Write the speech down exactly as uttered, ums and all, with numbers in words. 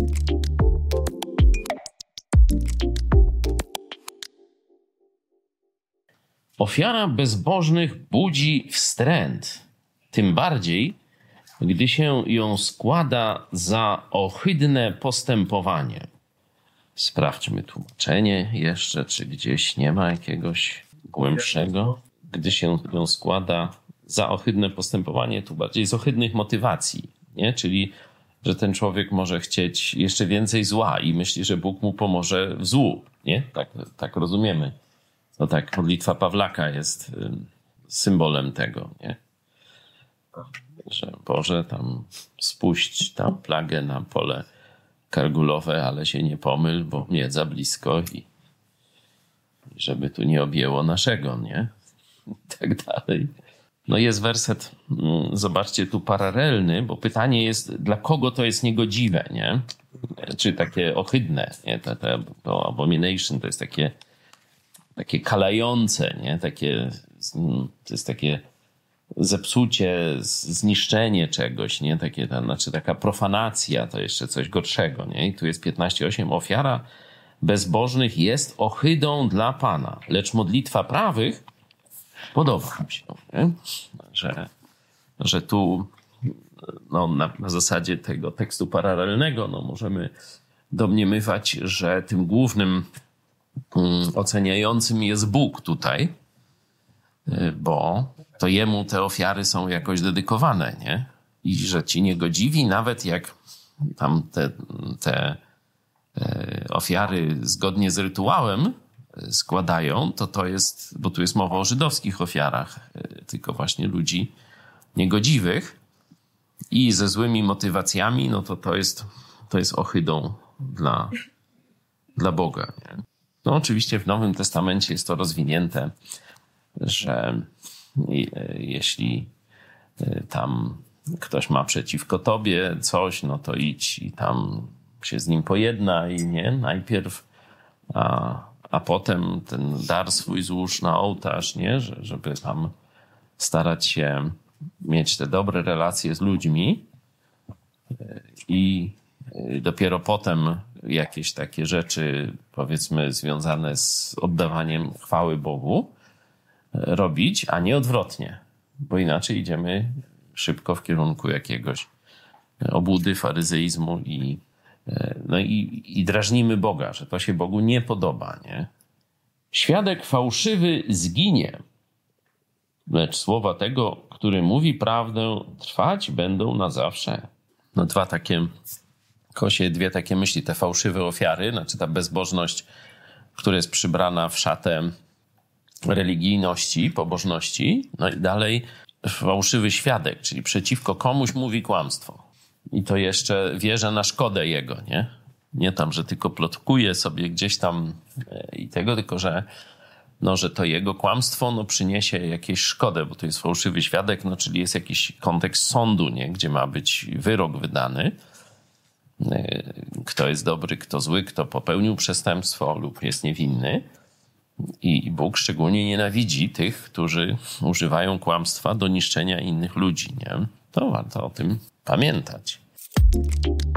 Ofiara bezbożnych budzi wstręt, tym bardziej, gdy się ją składa za ohydne postępowanie. Sprawdźmy tłumaczenie jeszcze, czy gdzieś nie ma jakiegoś głębszego. Gdy się ją składa za ohydne postępowanie, tu bardziej z ohydnych motywacji, nie? Czyli, że ten człowiek może chcieć jeszcze więcej zła i myśli, że Bóg mu pomoże w złu, nie? Tak, tak rozumiemy. No tak, modlitwa Pawlaka jest symbolem tego, nie? Że Boże, tam spuść tam plagę na pole kargulowe, ale się nie pomyl, bo miedza blisko i żeby tu nie objęło naszego, nie? I tak dalej. No jest werset, zobaczcie, tu paralelny, bo pytanie jest, dla kogo to jest niegodziwe, nie? Czy takie ohydne, nie? To, to, to abomination to jest takie takie kalające, nie? Takie, to jest takie zepsucie, zniszczenie czegoś, nie? Takie, to znaczy taka profanacja, to jeszcze coś gorszego, nie? I tu jest piętnaście osiem. Ofiara bezbożnych jest ohydą dla Pana, lecz modlitwa prawych podoba mi się, nie? Że, że tu no, na, na zasadzie tego tekstu paralelnego no, możemy domniemywać, że tym głównym oceniającym jest Bóg tutaj, bo to Jemu te ofiary są jakoś dedykowane, nie? I że ci niegodziwi, nawet jak tam te, te ofiary zgodnie z rytuałem składają, to to jest, bo tu jest mowa o żydowskich ofiarach, tylko właśnie ludzi niegodziwych i ze złymi motywacjami, no to to jest, to jest ohydą dla, dla Boga, nie? No oczywiście w Nowym Testamencie jest to rozwinięte, że jeśli tam ktoś ma przeciwko tobie coś, no to idź i tam się z nim pojednaj, nie? Najpierw, a, a potem ten dar swój złóż na ołtarz, nie? Że, żeby tam starać się mieć te dobre relacje z ludźmi i dopiero potem jakieś takie rzeczy, powiedzmy, związane z oddawaniem chwały Bogu robić, a nie odwrotnie, bo inaczej idziemy szybko w kierunku jakiegoś obłudy, faryzeizmu i, no i, i drażnimy Boga, że to się Bogu nie podoba, nie? Świadek fałszywy zginie, lecz słowa tego, który mówi prawdę, trwać będą na zawsze. No dwa takie kosie, dwie takie myśli, te fałszywe ofiary, znaczy ta bezbożność, która jest przybrana w szatę religijności, pobożności, no i dalej fałszywy świadek, czyli przeciwko komuś mówi kłamstwo. I to jeszcze wierzę na szkodę jego, nie? Nie tam, że tylko plotkuje sobie gdzieś tam i tego, tylko że, no, że to jego kłamstwo no, przyniesie jakieś szkodę, bo to jest fałszywy świadek, no, czyli jest jakiś kontekst sądu, nie? Gdzie ma być wyrok wydany. Kto jest dobry, kto zły, kto popełnił przestępstwo lub jest niewinny. I Bóg szczególnie nienawidzi tych, którzy używają kłamstwa do niszczenia innych ludzi, nie? To warto o tym pamiętać.